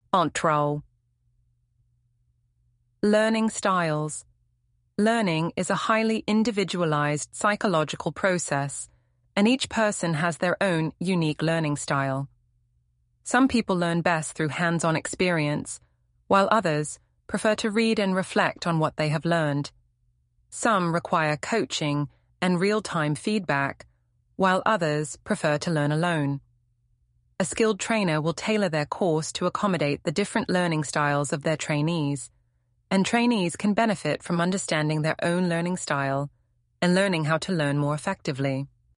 Control. Learning styles. Learning is a highly individualized psychological process, and each person has their own unique learning style. Some people learn best through hands-on experience, while others prefer to read and reflect on what they have learned. Some require coaching and real-time feedback, while others prefer to learn alone. A skilled trainer will tailor their course to accommodate the different learning styles of their trainees, and trainees can benefit from understanding their own learning style and learning how to learn more effectively.